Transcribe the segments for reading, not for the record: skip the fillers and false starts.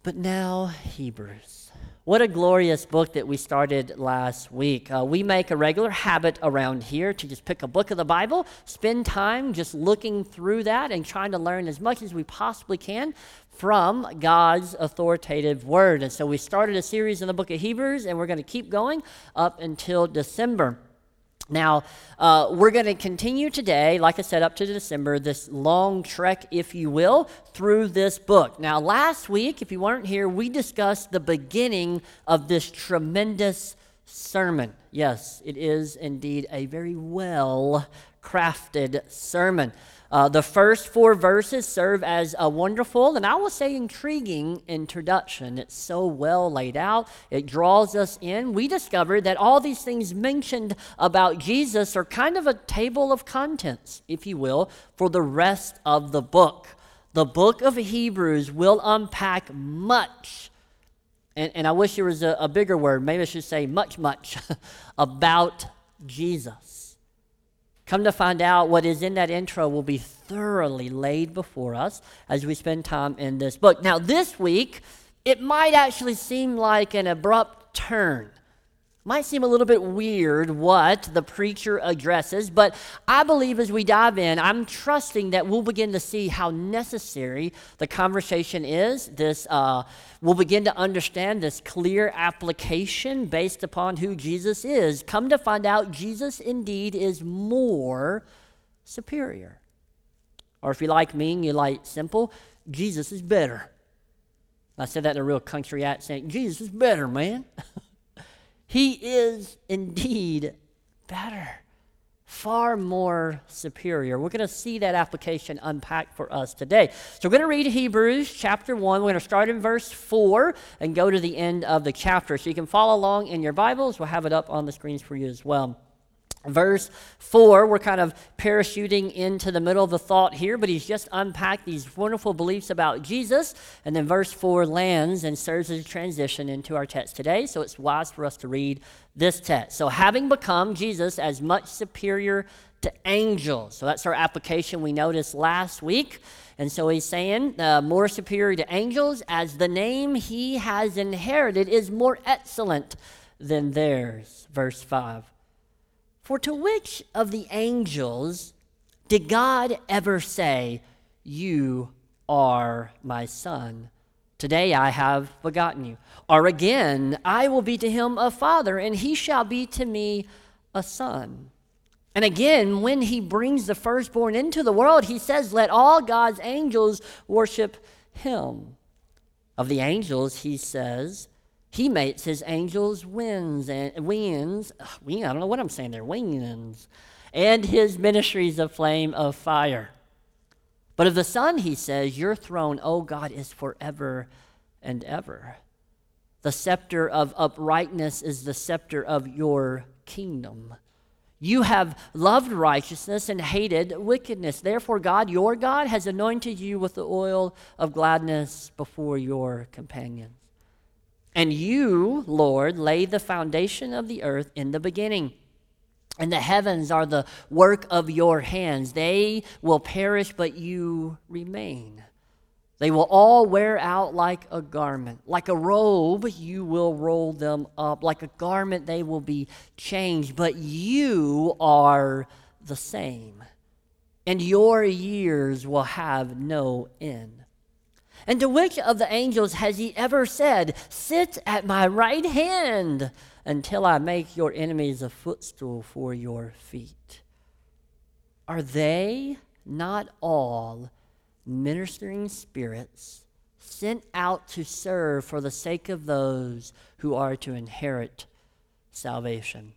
But now, Hebrews. What a glorious book that we started last week. We make a regular habit around here to just pick a book of the Bible, spend time just looking through that and trying to learn as much as we possibly can from God's authoritative word. And so we started a series in the book of Hebrews, and we're going to keep going up until December. Now, we're going to continue today, like I said, up to December, this long trek, if you will, through this book. Now, last week, if you weren't here, we discussed the beginning of this tremendous sermon. Yes, it is indeed a very well-crafted sermon. The first 4 verses serve as a wonderful, and I will say intriguing, introduction. It's so well laid out. It draws us in. We discovered that all these things mentioned about Jesus are kind of a table of contents, if you will, for the rest of the book. The book of Hebrews will unpack much, and I wish there was a bigger word, maybe I should say much, about Jesus. Come to find out, what is in that intro will be thoroughly laid before us as we spend time in this book. Now, this week, it might actually seem like an abrupt turn. Might seem a little bit weird what the preacher addresses, but I believe as we dive in, I'm trusting that we'll begin to see how necessary the conversation is. We'll begin to understand this clear application based upon who Jesus is. Come to find out, Jesus indeed is more superior. Or if you like me and you like simple, Jesus is better. I said that in a real country accent. Jesus is better, man. He is indeed better, far more superior. We're going to see that application unpacked for us today. So we're going to read Hebrews chapter 1. We're going to start in verse 4 and go to the end of the chapter. So you can follow along in your Bibles. We'll have it up on the screens for you as well. Verse 4, we're kind of parachuting into the middle of the thought here, but he's just unpacked these wonderful beliefs about Jesus. And then verse 4 lands and serves as a transition into our text today. So it's wise for us to read this text. So having become Jesus as much superior to angels. So that's our application we noticed last week. And so he's saying more superior to angels, as the name he has inherited is more excellent than theirs. Verse 5. For to which of the angels did God ever say, "You are my son. Today I have begotten you"? Or again, "I will be to him a father, and he shall be to me a son"? And again, when he brings the firstborn into the world, he says, "Let all God's angels worship him." Of the angels, he says, he makes his angels winds, I don't know what I'm saying there, wings, and his ministries a flame of fire. But of the Son, he says, "Your throne, O God, is forever and ever. The scepter of uprightness is the scepter of your kingdom. You have loved righteousness and hated wickedness. Therefore, God, your God, has anointed you with the oil of gladness before your companions. And you, Lord, laid the foundation of the earth in the beginning. And the heavens are the work of your hands. They will perish, but you remain. They will all wear out like a garment. Like a robe, you will roll them up. Like a garment, they will be changed. But you are the same, and your years will have no end. And to which of the angels has he ever said, "Sit at my right hand until I make your enemies a footstool for your feet"? Are they not all ministering spirits sent out to serve for the sake of those who are to inherit salvation?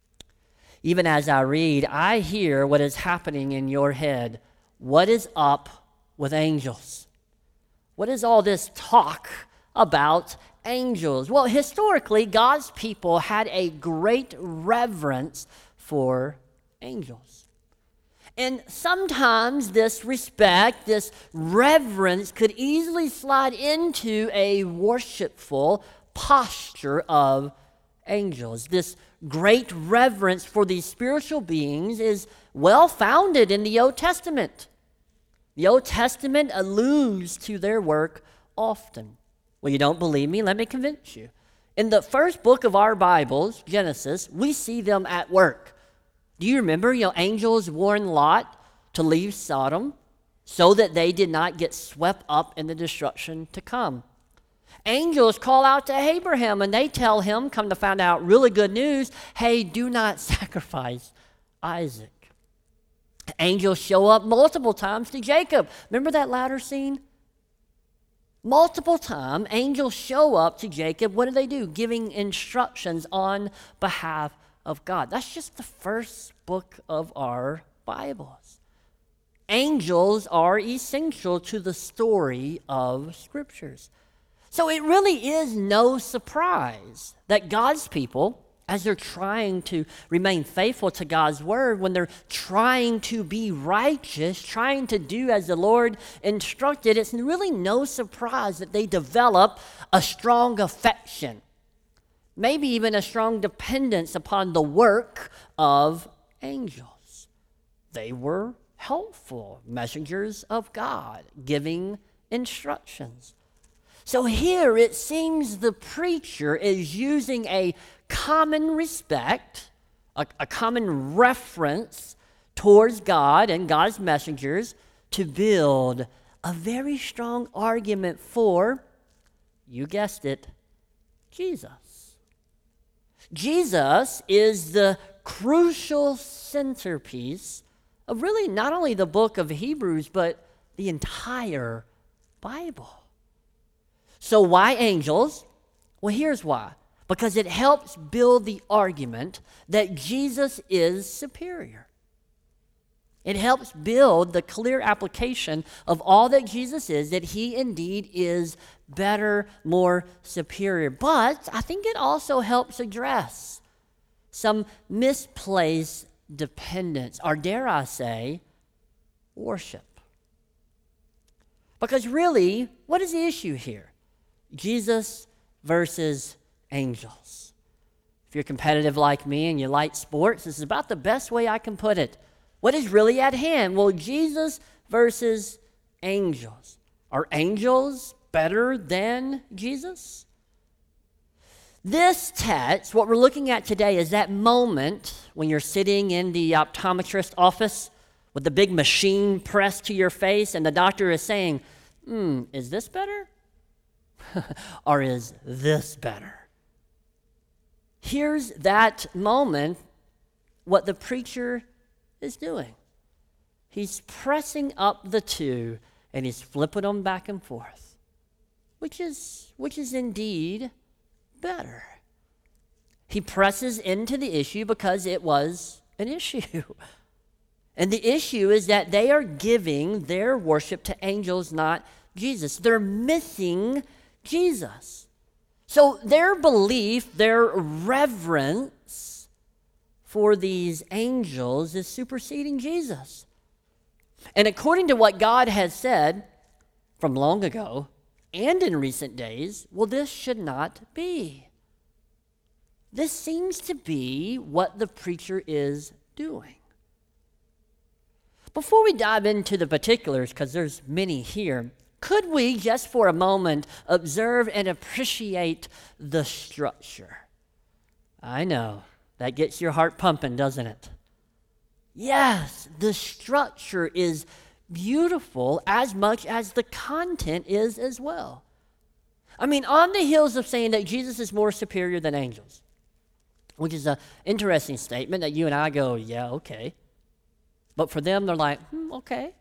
Even as I read, I hear what is happening in your head. What is up with angels? What is all this talk about angels? Well, historically, God's people had a great reverence for angels. And sometimes this respect, this reverence could easily slide into a worshipful posture of angels. This great reverence for these spiritual beings is well founded in the Old Testament. The Old Testament alludes to their work often. Well, you don't believe me? Let me convince you. In the first book of our Bibles, Genesis, we see them at work. Do you remember, angels warned Lot to leave Sodom so that they did not get swept up in the destruction to come. Angels call out to Abraham and they tell him, come to find out really good news, hey, do not sacrifice Isaac. Angels show up multiple times to Jacob. Remember that ladder scene? Multiple times, angels show up to Jacob. What do? Giving instructions on behalf of God. That's just the first book of our Bibles. Angels are essential to the story of Scriptures. So it really is no surprise that God's people, as they're trying to remain faithful to God's word, when they're trying to be righteous, trying to do as the Lord instructed, it's really no surprise that they develop a strong affection, maybe even a strong dependence upon the work of angels. They were helpful messengers of God, giving instructions. So here it seems the preacher is using a common respect, a common reference towards God and God's messengers to build a very strong argument for, you guessed it, Jesus. Jesus is the crucial centerpiece of really not only the book of Hebrews, but the entire Bible. So why angels? Well, here's why. Because it helps build the argument that Jesus is superior. It helps build the clear application of all that Jesus is, that he indeed is better, more superior. But I think it also helps address some misplaced dependence, or dare I say, worship. Because really, what is the issue here? Jesus versus angels. If you're competitive like me and you like sports, this is about the best way I can put it. What is really at hand? Well, Jesus versus angels. Are angels better than Jesus? This text, what we're looking at today, is that moment when you're sitting in the optometrist office with the big machine pressed to your face and the doctor is saying, is this better? Or is this better? Here's that moment, what the preacher is doing. He's pressing up the two and he's flipping them back and forth, which is indeed better. He presses into the issue because it was an issue. And the issue is that they are giving their worship to angels, not Jesus. They're missing Jesus. So their belief, their reverence for these angels is superseding Jesus. And according to what God has said from long ago and in recent days, well, this should not be. This seems to be what the preacher is doing. Before we dive into the particulars, because there's many here, could we, just for a moment, observe and appreciate the structure? I know, that gets your heart pumping, doesn't it? Yes, the structure is beautiful as much as the content is as well. I mean, on the heels of saying that Jesus is more superior than angels, which is an interesting statement that you and I go, yeah, okay. But for them, they're like, okay.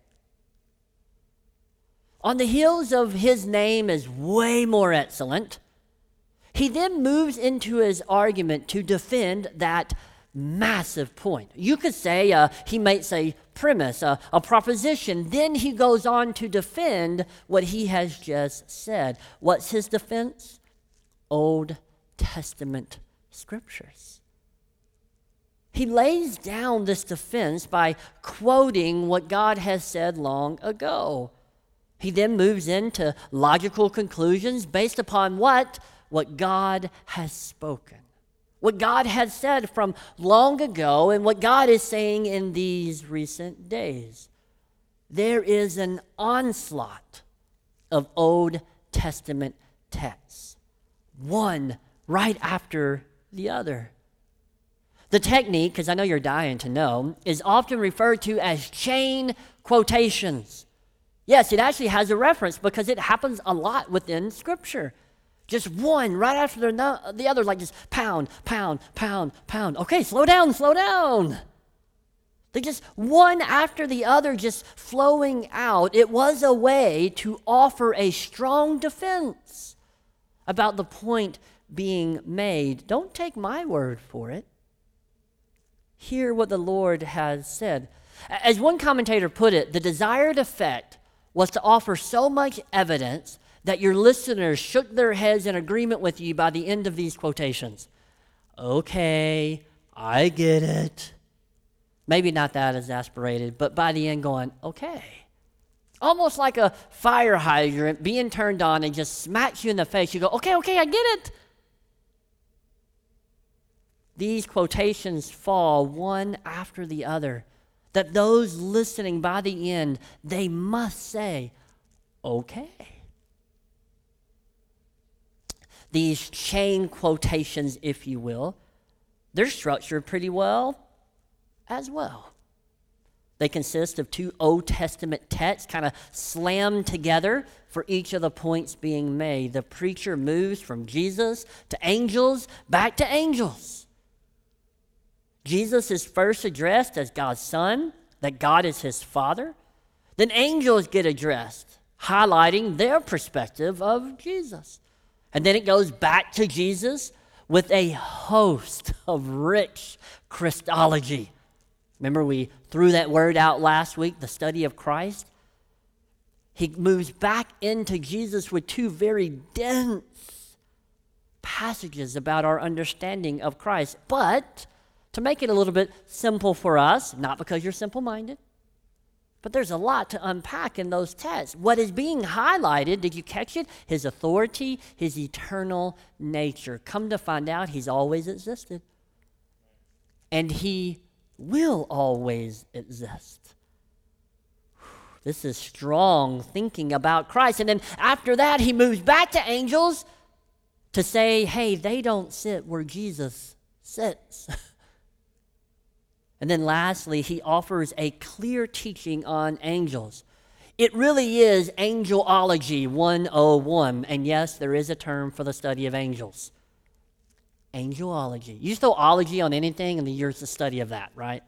On the heels of his name is way more excellent, he then moves into his argument to defend that massive point. You could say, he makes a premise, a proposition, then he goes on to defend what he has just said. What's his defense? Old Testament scriptures. He lays down this defense by quoting what God has said long ago. He then moves into logical conclusions based upon what God has spoken. What God has said from long ago and what God is saying in these recent days. There is an onslaught of Old Testament texts, one right after the other. The technique, because I know you're dying to know, is often referred to as chain quotations. Yes, it actually has a reference because it happens a lot within Scripture. Just one right after the other, like just pound, pound, pound, pound. Okay, slow down, slow down. They just one after the other just flowing out. It was a way to offer a strong defense about the point being made. Don't take my word for it. Hear what the Lord has said. As one commentator put it, the desired effect was to offer so much evidence that your listeners shook their heads in agreement with you by the end of these quotations. Okay, I get it. Maybe not that exasperated, but by the end going, okay. Almost like a fire hydrant being turned on and just smacks you in the face. You go, okay, I get it. These quotations fall one after the other, that those listening by the end, they must say, okay. These chain quotations, if you will, they're structured pretty well as well. They consist of two Old Testament texts kind of slammed together for each of the points being made. The preacher moves from Jesus to angels, back to angels. Jesus is first addressed as God's Son, that God is his Father. Then angels get addressed, highlighting their perspective of Jesus. And then it goes back to Jesus with a host of rich Christology. Remember we threw that word out last week, the study of Christ? He moves back into Jesus with two very dense passages about our understanding of Christ. But to make it a little bit simple for us, not because you're simple-minded, but there's a lot to unpack in those texts. What is being highlighted, did you catch it? His authority, his eternal nature. Come to find out, he's always existed. And he will always exist. This is strong thinking about Christ. And then after that, he moves back to angels to say, hey, they don't sit where Jesus sits. And then lastly, he offers a clear teaching on angels. It really is Angelology 101. And yes, there is a term for the study of angels. Angelology. You throw ology on anything and you're the study of that, right?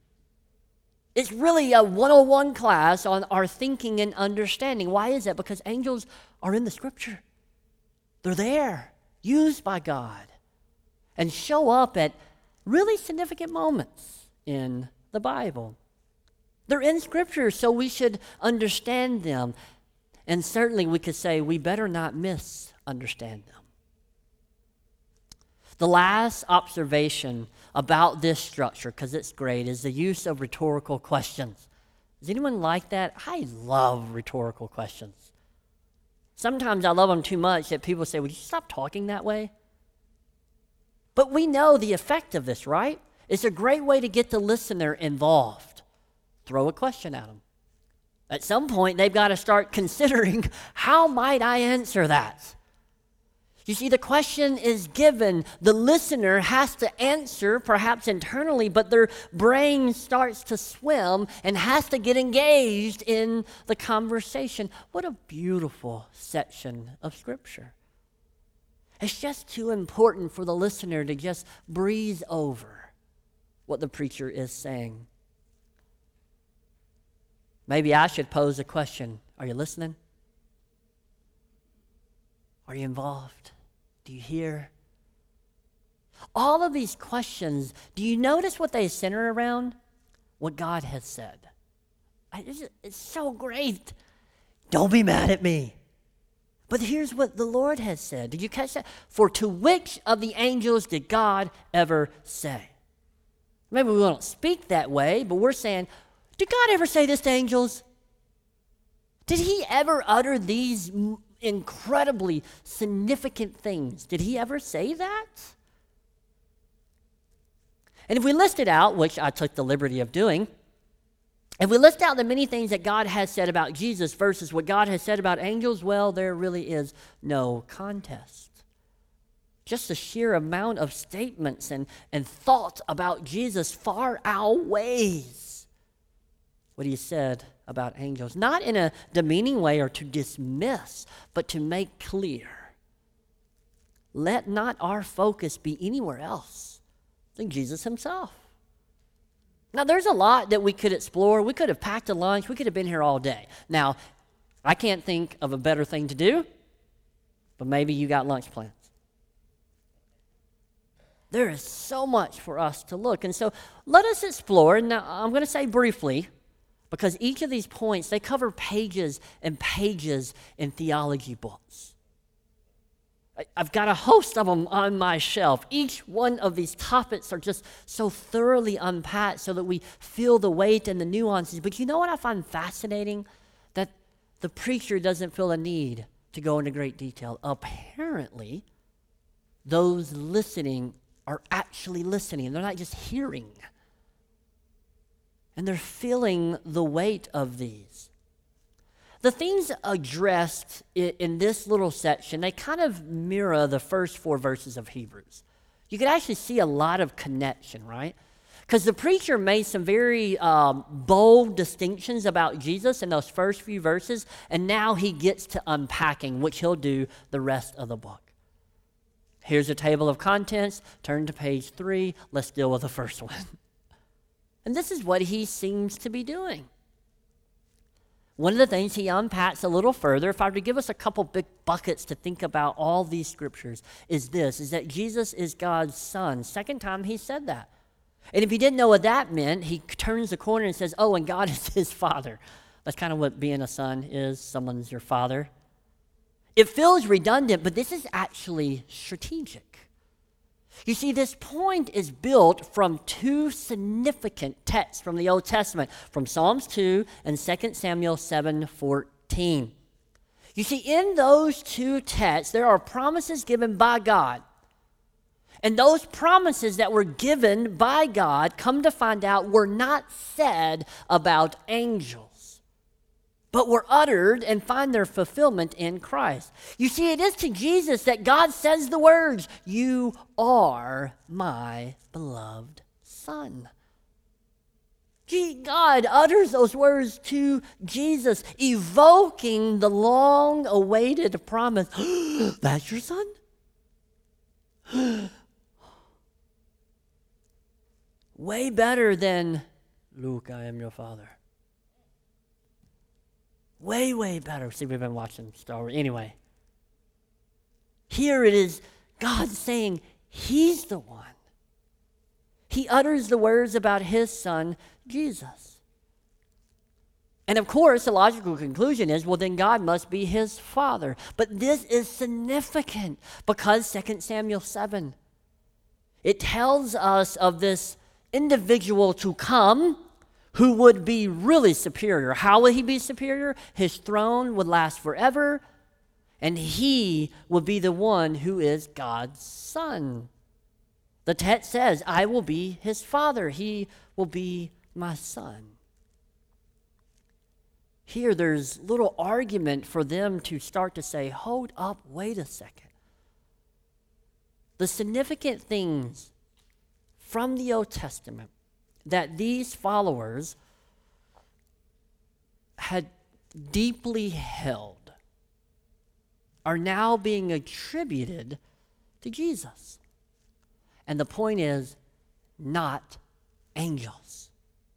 It's really a 101 class on our thinking and understanding. Why is that? Because angels are in the Scripture. They're there, used by God, and show up at really significant moments in the Bible. They're in Scripture, so we should understand them. And certainly we could say we better not misunderstand them. The last observation about this structure, because it's great, is the use of rhetorical questions. Does anyone like that? I love rhetorical questions. Sometimes I love them too much that people say, would you stop talking that way? But we know the effect of this, right? It's a great way to get the listener involved. Throw a question at them. At some point, they've got to start considering, how might I answer that? You see, the question is given. The listener has to answer, perhaps internally, but their brain starts to swim and has to get engaged in the conversation. What a beautiful section of Scripture. It's just too important for the listener to just breeze over what the preacher is saying. Maybe I should pose a question. Are you listening? Are you involved? Do you hear? All of these questions, do you notice what they center around? What God has said. It's so great. Don't be mad at me. But here's what the Lord has said. Did you catch that? For to which of the angels did God ever say? Maybe we don't speak that way, but we're saying, did God ever say this to angels? Did he ever utter these incredibly significant things? Did he ever say that? And if we list it out, which I took the liberty of doing, If we list out the many things that God has said about Jesus versus what God has said about angels, well, there really is no contest. Just the sheer amount of statements and thought about Jesus far outweighs what he said about angels. Not in a demeaning way or to dismiss, but to make clear. Let not our focus be anywhere else than Jesus himself. Now, there's a lot that we could explore. We could have packed a lunch. We could have been here all day. Now, I can't think of a better thing to do, but maybe you got lunch plans. There is so much for us to look. And so let us explore. Now, I'm going to say briefly, because each of these points, they cover pages and pages in theology books. I've got a host of them on my shelf. Each one of these topics are just so thoroughly unpacked so that we feel the weight and the nuances. But you know what I find fascinating? That the preacher doesn't feel a need to go into great detail. Apparently, those listening are actually listening. They're not just hearing. And they're feeling the weight of these. The things addressed in this little section, they kind of mirror the first 4 verses of Hebrews. You can actually see a lot of connection, right? Because the preacher made some very bold distinctions about Jesus in those first few verses, and now he gets to unpacking, which he'll do the rest of the book. Here's a table of contents. Turn to page 3. Let's deal with the first one. And this is what he seems to be doing. One of the things he unpacks a little further, if I were to give us a couple big buckets to think about all these scriptures, is that Jesus is God's son. Second time he said that. And if you didn't know what that meant, he turns the corner and says, oh, and God is his father. That's kind of what being a son is. Someone's your father. It feels redundant, but this is actually strategic. You see, this point is built from 2 significant texts from the Old Testament, from Psalms 2 and 2 Samuel 7:14. You see, in those 2 texts, there are promises given by God. And those promises that were given by God, come to find out, were not said about angels, but were uttered and find their fulfillment in Christ. You see, it is to Jesus that God says the words, "You are my beloved son." God utters those words to Jesus, evoking the long-awaited promise. That's your son? Way better than, Luke, I am your father. Way, way better. See, we've been watching Star Wars. Anyway, here it is God saying he's the one. He utters the words about his son, Jesus. And of course, the logical conclusion is, well, then God must be his father. But this is significant because 2 Samuel 7, it tells us of this individual to come who would be really superior. How would he be superior? His throne would last forever, and he would be the one who is God's son. The text says, I will be his father. He will be my son. Here, there's little argument for them to start to say, hold up, wait a second. The significant things from the Old Testament that these followers had deeply held are now being attributed to Jesus. And the point is, not angels.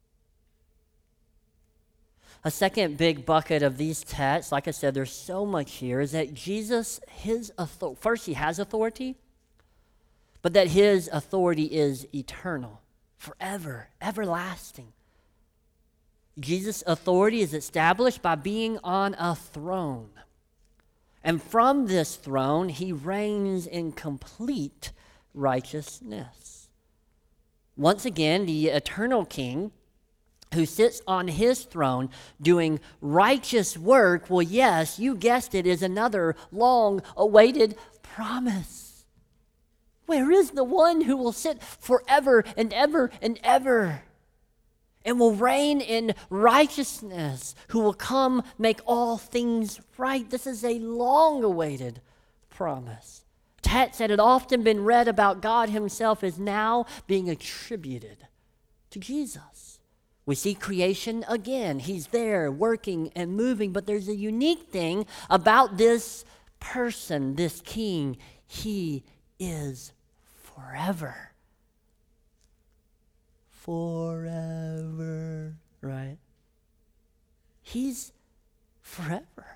A second big bucket of these texts, like I said, there's so much here, is that Jesus, first he has authority, but that his authority is eternal. Forever, everlasting. Jesus' authority is established by being on a throne. And from this throne, he reigns in complete righteousness. Once again, the eternal king who sits on his throne doing righteous work, well, yes, you guessed it, is another long-awaited promise. Where is the one who will sit forever and ever and ever? and will reign in righteousness, who will come make all things right. This is a long-awaited promise. Text that had often been read about God himself is now being attributed to Jesus. We see creation again. He's there working and moving, but there's a unique thing about this person, this king. He is forever. Forever, right? He's forever.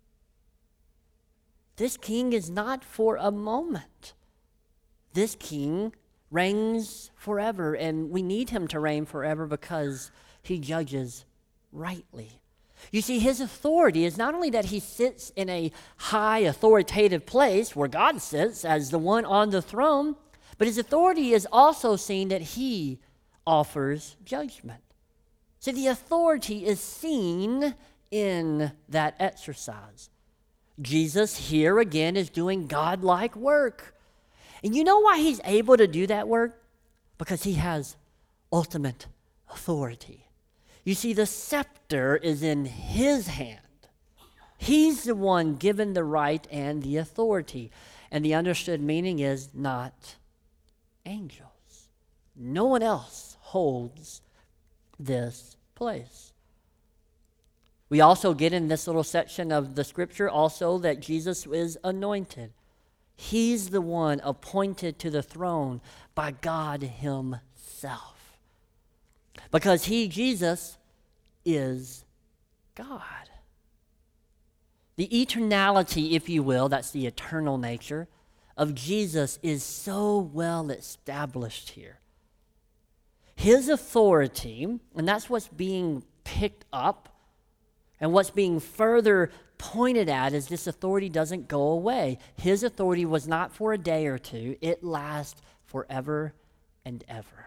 This king is not for a moment. This king reigns forever, and we need him to reign forever because he judges rightly. You see, his authority is not only that he sits in a high authoritative place where God sits as the one on the throne, but his authority is also seen that he offers judgment. So the authority is seen in that exercise. Jesus here again is doing God-like work. And you know why he's able to do that work? Because he has ultimate authority. You see, the scepter is in his hand. He's the one given the right and the authority. And the understood meaning is not angels. No one else holds this place. We also get in this little section of the scripture also that Jesus is anointed. He's the one appointed to the throne by God himself. Because he, Jesus, is God. The eternality, if you will, that's the eternal nature of Jesus is so well established here. His authority, and that's what's being picked up, and what's being further pointed at is this authority doesn't go away. His authority was not for a day or two. It lasts forever and ever.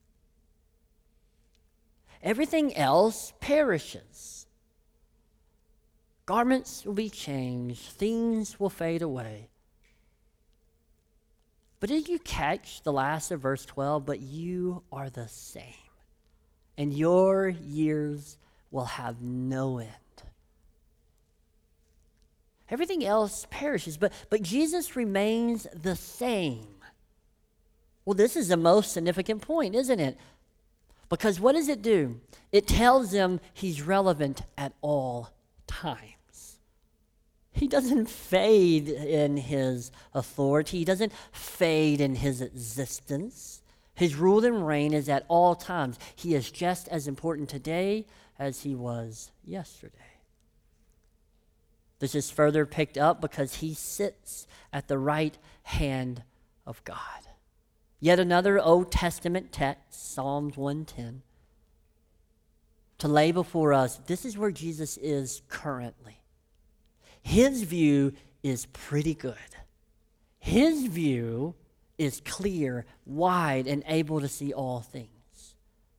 Everything else perishes. Garments will be changed. Things will fade away. But did you catch the last of verse 12? But you are the same, and your years will have no end. Everything else perishes, but Jesus remains the same. Well, this is the most significant point, isn't it? Because what does it do? It tells them he's relevant at all times. He doesn't fade in his authority. He doesn't fade in his existence. His rule and reign is at all times. He is just as important today as he was yesterday. This is further picked up because he sits at the right hand of God. Yet another Old Testament text, Psalms 110, to lay before us, this is where Jesus is currently. His view is pretty good. His view is clear, wide, and able to see all things.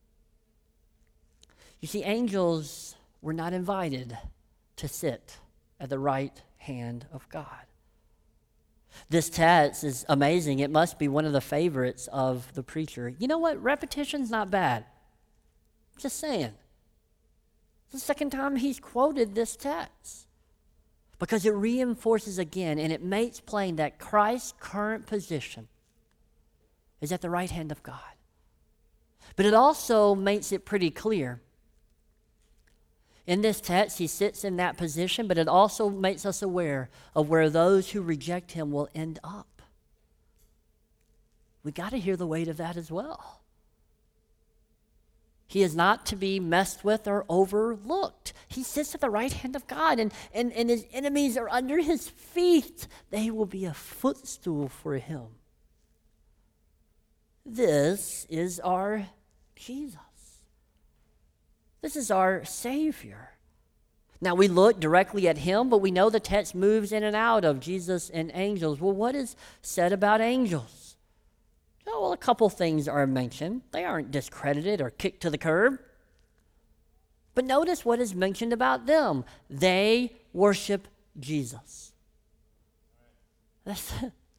You see, angels were not invited to sit at the right hand of God. This text is amazing. It must be one of the favorites of the preacher. You know what? Repetition's not bad. Just saying. It's the second time he's quoted this text. Because it reinforces again and it makes plain that Christ's current position is at the right hand of God. But it also makes it pretty clear. In this text, he sits in that position, but it also makes us aware of where those who reject him will end up. We got to hear the weight of that as well. He is not to be messed with or overlooked. He sits at the right hand of God, and his enemies are under his feet. They will be a footstool for him. This is our Jesus. This is our Savior. Now, we look directly at him, but we know the text moves in and out of Jesus and angels. Well, what is said about angels? Oh, well, a couple things are mentioned. They aren't discredited or kicked to the curb. But notice what is mentioned about them. They worship Jesus.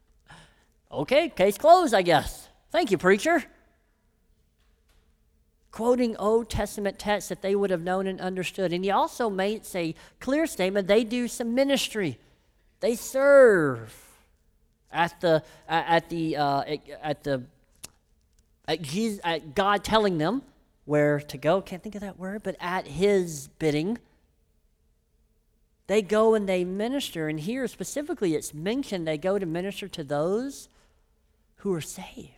Okay, case closed, I guess. Thank you, preacher. quoting Old Testament texts that they would have known and understood. And he also makes a clear statement. They do some ministry. They serve at God telling them where to go. Can't think of that word, but at his bidding. They go and they minister. And here specifically it's mentioned they go to minister to those who are saved.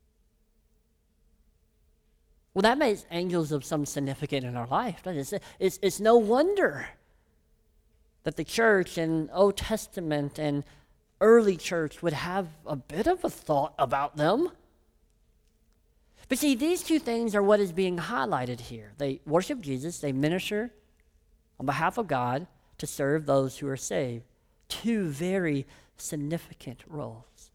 Well, that makes angels of some significance in our life. It's no wonder that the church and Old Testament and early church would have a bit of a thought about them. But see, these two things are what is being highlighted here. They worship Jesus, they minister on behalf of God to serve those who are saved. Two very significant roles.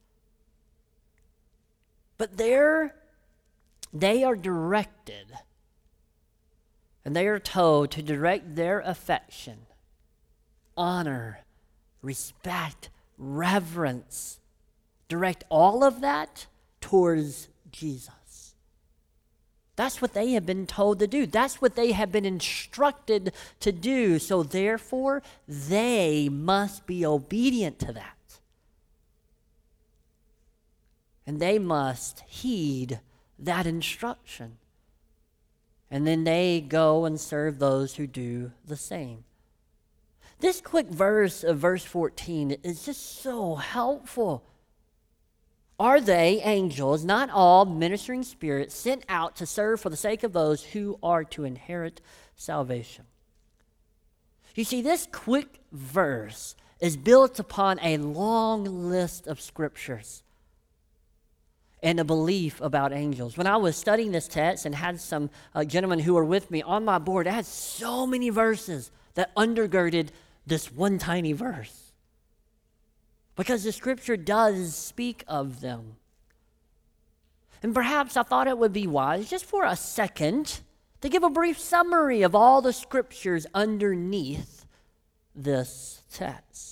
But they are directed, and they are told to direct their affection, honor, respect, reverence, direct all of that towards Jesus. That's what they have been told to do. That's what they have been instructed to do. So therefore, they must be obedient to that. And they must heed that instruction. And then they go and serve those who do the same. This quick verse of verse 14 is just so helpful. Are they angels, not all ministering spirits, sent out to serve for the sake of those who are to inherit salvation? You see, this quick verse is built upon a long list of scriptures and a belief about angels. When I was studying this text and had some gentlemen who were with me on my board, I had so many verses that undergirded this one tiny verse. Because the scripture does speak of them. And perhaps I thought it would be wise, just for a second, to give a brief summary of all the scriptures underneath this text.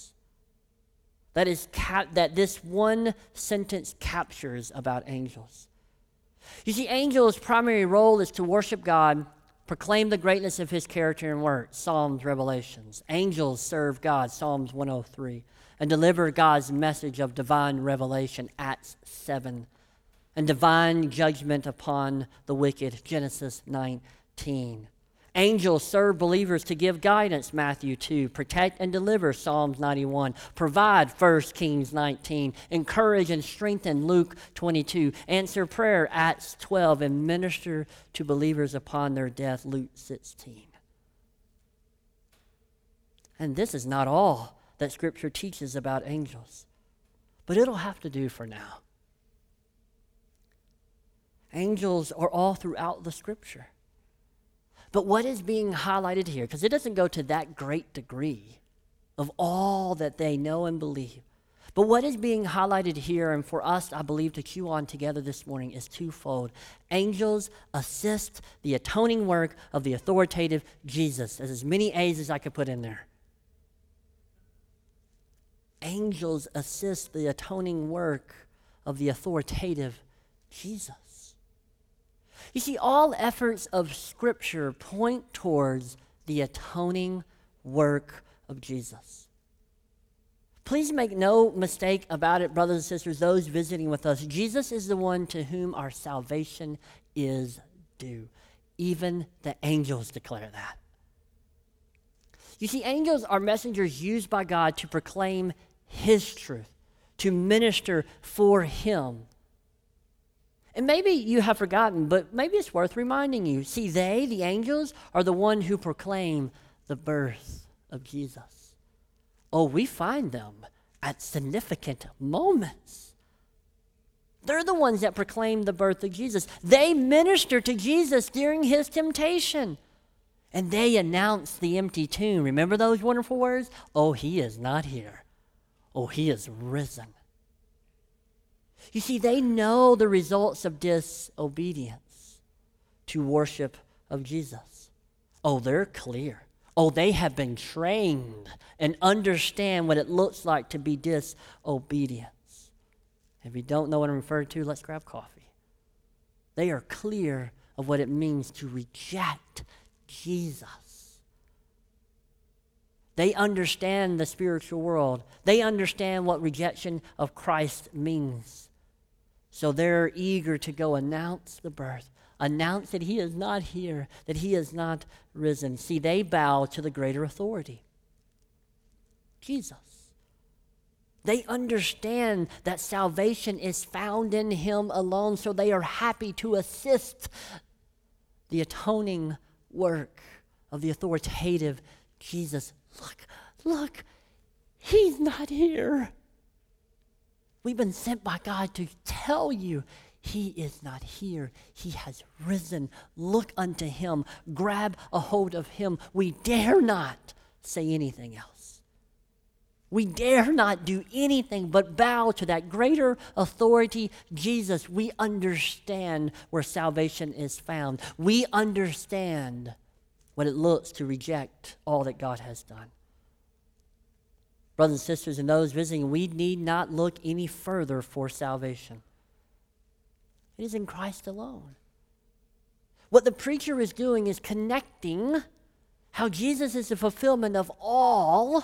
That this one sentence captures about angels. You see, angels' primary role is to worship God, proclaim the greatness of his character and work, Psalms, Revelations. Angels serve God, Psalms 103, and deliver God's message of divine revelation, Acts 7, and divine judgment upon the wicked, Genesis 19. Angels serve believers to give guidance, Matthew 2, protect and deliver, Psalms 91, provide, 1 Kings 19, encourage and strengthen, Luke 22, answer prayer, Acts 12, and minister to believers upon their death, Luke 16. And this is not all that Scripture teaches about angels, but it'll have to do for now. Angels are all throughout the Scripture. But what is being highlighted here, because it doesn't go to that great degree of all that they know and believe, but what is being highlighted here, and for us, I believe, to chew on together this morning, is twofold. Angels assist the atoning work of the authoritative Jesus. There's as many A's as I could put in there. Angels assist the atoning work of the authoritative Jesus. You see, all efforts of Scripture point towards the atoning work of Jesus. Please make no mistake about it, brothers and sisters, those visiting with us. Jesus is the one to whom our salvation is due. Even the angels declare that. You see, angels are messengers used by God to proclaim his truth, to minister for him. And maybe you have forgotten, but maybe it's worth reminding you. See, they, the angels, are the one who proclaim the birth of Jesus. Oh, we find them at significant moments. They're the ones that proclaim the birth of Jesus. They minister to Jesus during his temptation. And they announce the empty tomb. Remember those wonderful words? Oh, he is not here. Oh, he is risen. You see, they know the results of disobedience to worship of Jesus. Oh, they're clear. Oh, they have been trained and understand what it looks like to be disobedience. If you don't know what I'm referring to, let's grab coffee. They are clear of what it means to reject Jesus. They understand the spiritual world. They understand what rejection of Christ means. So they're eager to go announce the birth, announce that he is not here, that he is not risen. See, they bow to the greater authority, Jesus. They understand that salvation is found in him alone, so they are happy to assist the atoning work of the authoritative Jesus. Look, he's not here. We've been sent by God to tell you he is not here. He has risen. Look unto him. Grab a hold of him. We dare not say anything else. We dare not do anything but bow to that greater authority, Jesus. We understand where salvation is found. We understand what it looks to reject all that God has done. Brothers and sisters and those visiting, we need not look any further for salvation. It is in Christ alone. What the preacher is doing is connecting how Jesus is the fulfillment of all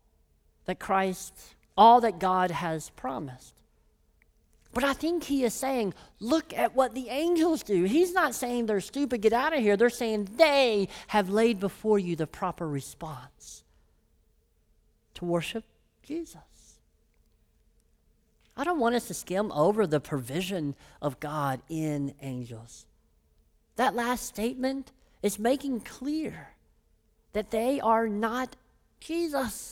that God has promised. But I think he is saying, look at what the angels do. He's not saying they're stupid, get out of here. They're saying they have laid before you the proper response to worship Jesus. I don't want us to skim over the provision of God in angels. That last statement is making clear that they are not Jesus.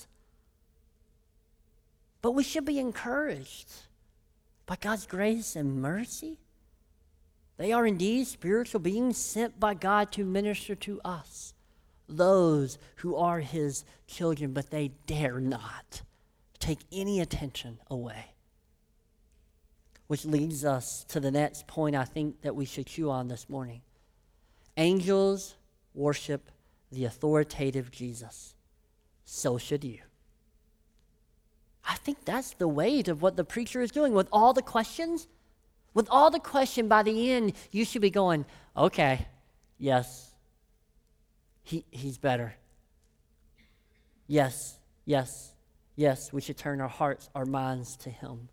But we should be encouraged by God's grace and mercy. They are indeed spiritual beings sent by God to minister to us, those who are his children, but they dare not take any attention away. Which leads us to the next point I think that we should chew on this morning. Angels worship the authoritative Jesus. So should you. I think that's the weight of what the preacher is doing with all the questions. With all the question, by the end, you should be going, okay, yes, he's better. Yes, we should turn our hearts, our minds to him.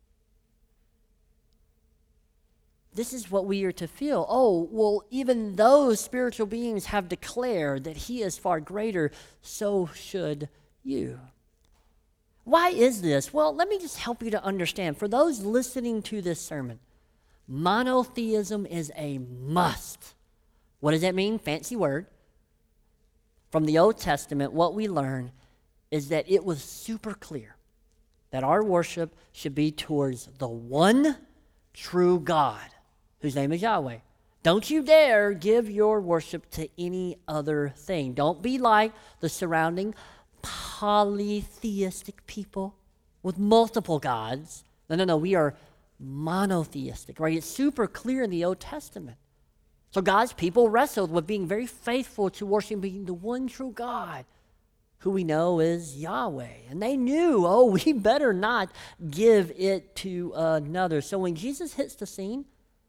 This is what we are to feel. Oh, well, even those spiritual beings have declared that he is far greater, so should you. Why is this? Well, let me just help you to understand. For those listening to this sermon, monotheism is a must. What does that mean? Fancy word. From the Old Testament, what we learn is that it was super clear that our worship should be towards the one true God, whose name is Yahweh. Don't you dare give your worship to any other thing. Don't be like the surrounding polytheistic people with multiple gods. No, we are monotheistic, right? It's super clear in the Old Testament. So God's people wrestled with being very faithful to worshiping the one true God, who we know is Yahweh. And they knew, we better not give it to another. So when Jesus hits the scene,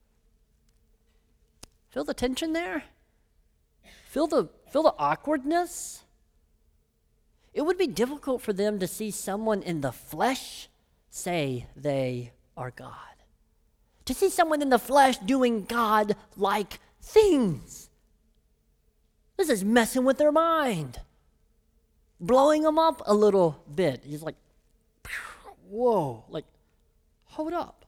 feel the tension there? Feel the awkwardness? It would be difficult for them to see someone in the flesh say they are God. To see someone in the flesh doing God-like things. This is messing with their mind. Blowing them up a little bit. He's like, whoa, hold up.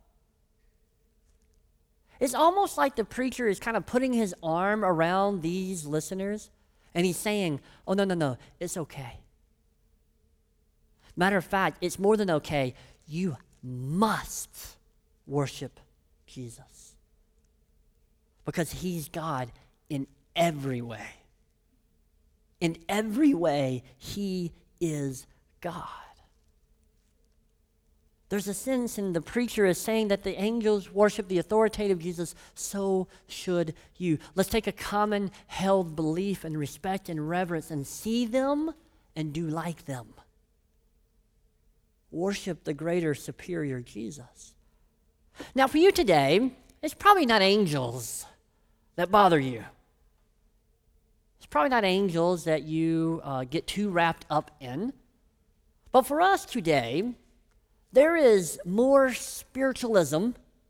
It's almost like the preacher is kind of putting his arm around these listeners and he's saying, oh, no, it's okay. Matter of fact, it's more than okay. You must worship Jesus because he's God in every way. In every way, he is God. There's a sense in the preacher is saying that the angels worship the authoritative Jesus, so should you. Let's take a common held belief and respect and reverence and see them and do like them. Worship the greater, superior Jesus. Now for you today, it's probably not angels that bother you. It's probably not angels that you get too wrapped up in. But for us today, there is more spiritualism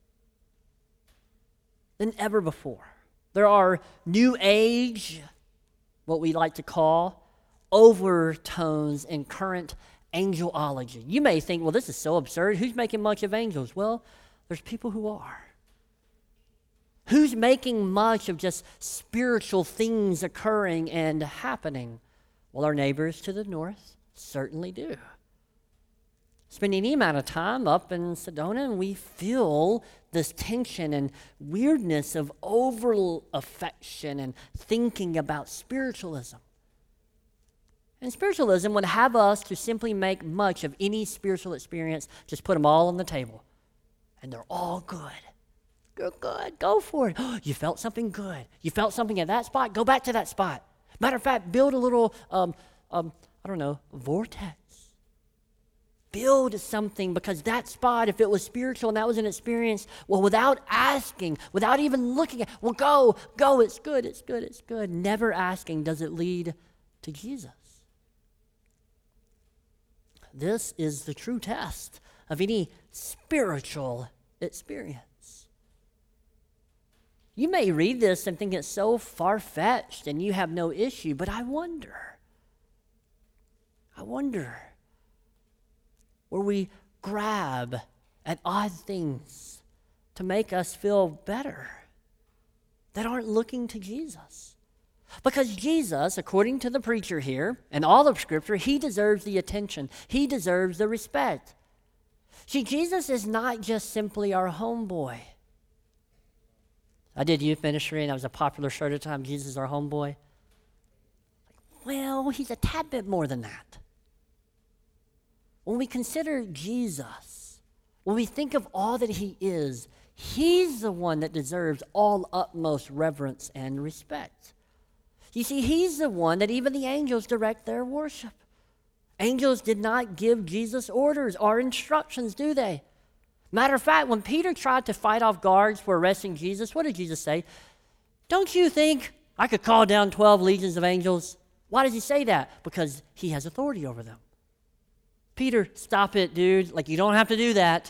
than ever before. There are new age, what we like to call, overtones in current angelology. You may think, well, this is so absurd. Who's making much of angels? Well, there's people who are. Who's making much of just spiritual things occurring and happening? Well, our neighbors to the north certainly do. Spend any amount of time up in Sedona, and we feel this tension and weirdness of over affection and thinking about spiritualism. And spiritualism would have us to simply make much of any spiritual experience, just put them all on the table, and they're all good. You're good, go for it. You felt something good. You felt something at that spot, go back to that spot. Matter of fact, build a little, vortex. Build something, because that spot, if it was spiritual and that was an experience, well, without asking, without even looking at, well, go, it's good, it's good, it's good. Never asking, does it lead to Jesus? This is the true test of any spiritual experience. You may read this and think it's so far-fetched and you have no issue, but I wonder where we grab at odd things to make us feel better that aren't looking to Jesus. Because Jesus, according to the preacher here and all of Scripture, he deserves the attention. He deserves the respect. See, Jesus is not just simply our homeboy. I did youth ministry, and that was a popular shirt at the time, Jesus is our homeboy. Well, he's a tad bit more than that. When we consider Jesus, when we think of all that he is, he's the one that deserves all utmost reverence and respect. You see, he's the one that even the angels direct their worship. Angels did not give Jesus orders or instructions, do they? Matter of fact, when Peter tried to fight off guards for arresting Jesus, what did Jesus say? Don't you think I could call down 12 legions of angels? Why does he say that? Because he has authority over them. Peter, stop it, dude. Like, you don't have to do that.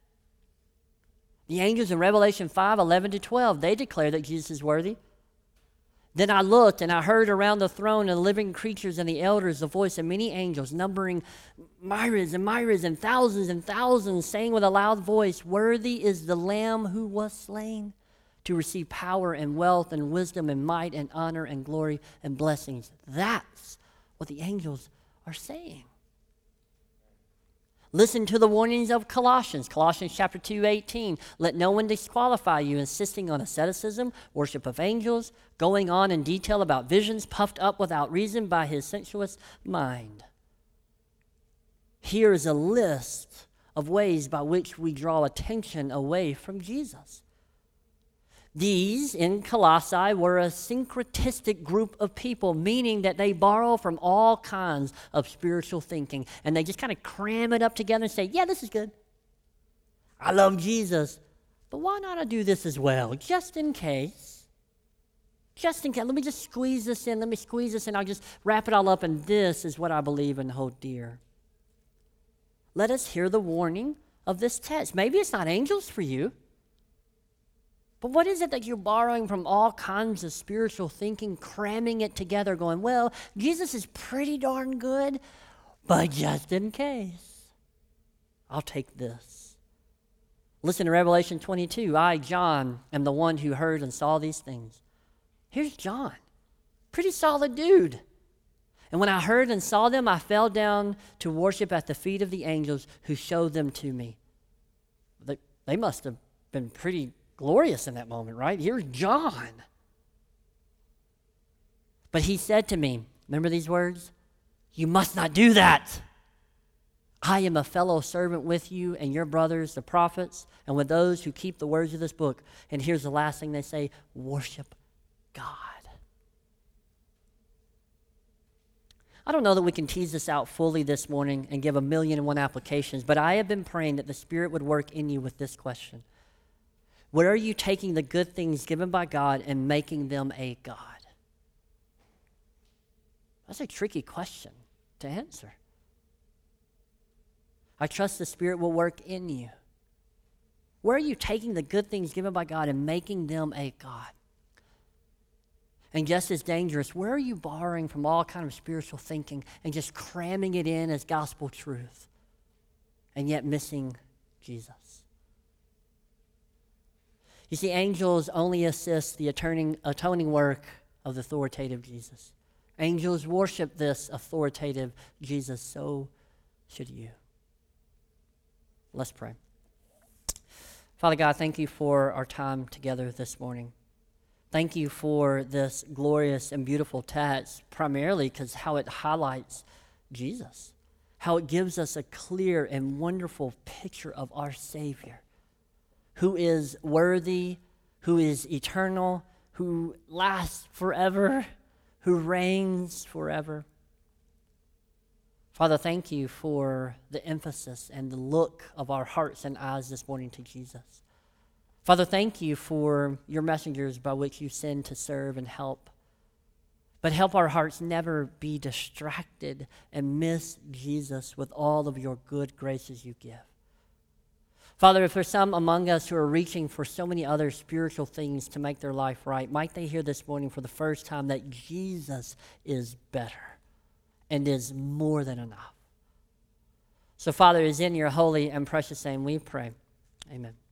The angels in Revelation 5:11-12, they declare that Jesus is worthy. Then I looked, and I heard around the throne and the living creatures and the elders the voice of many angels, numbering myriads and thousands, saying with a loud voice, "Worthy is the Lamb who was slain to receive power and wealth and wisdom and might and honor and glory and blessings." That's what the angels are saying. Listen to the warnings of Colossians chapter 2:18. Let no one disqualify you, insisting on asceticism, worship of angels, going on in detail about visions, puffed up without reason by his sensuous mind. Here is a list of ways by which we draw attention away from Jesus. These in Colossae were a syncretistic group of people, meaning that they borrow from all kinds of spiritual thinking, and they just kind of cram it up together and say, yeah, this is good. I love Jesus, but why not I do this as well, just in case? Just in case. Let me just squeeze this in. I'll just wrap it all up, and this is what I believe and hold dear. Let us hear the warning of this text. Maybe it's not angels for you. But what is it that you're borrowing from all kinds of spiritual thinking, cramming it together, going, well, Jesus is pretty darn good, but just in case, I'll take this. Listen to Revelation 22. I, John, am the one who heard and saw these things. Here's John. Pretty solid dude. And when I heard and saw them, I fell down to worship at the feet of the angels who showed them to me. They must have been pretty glorious in that moment, right? Here's John. But he said to me, remember these words? You must not do that. I am a fellow servant with you and your brothers, the prophets, and with those who keep the words of this book. And here's the last thing they say, worship God. I don't know that we can tease this out fully this morning and give 1,000,001 applications, but I have been praying that the Spirit would work in you with this question. Where are you taking the good things given by God and making them a God? That's a tricky question to answer. I trust the Spirit will work in you. Where are you taking the good things given by God and making them a God? And just as dangerous, where are you borrowing from all kind of spiritual thinking and just cramming it in as gospel truth and yet missing Jesus? You see, angels only assist the atoning work of the authoritative Jesus. Angels worship this authoritative Jesus, so should you. Let's pray. Father God, thank you for our time together this morning. Thank you for this glorious and beautiful text, primarily because how it highlights Jesus, how it gives us a clear and wonderful picture of our Savior, who is worthy, who is eternal, who lasts forever, who reigns forever. Father, thank you for the emphasis and the look of our hearts and eyes this morning to Jesus. Father, thank you for your messengers by which you send to serve and help. But help our hearts never be distracted and miss Jesus with all of your good graces you give. Father, if there's some among us who are reaching for so many other spiritual things to make their life right, might they hear this morning for the first time that Jesus is better and is more than enough. So, Father, it is in your holy and precious name we pray. Amen.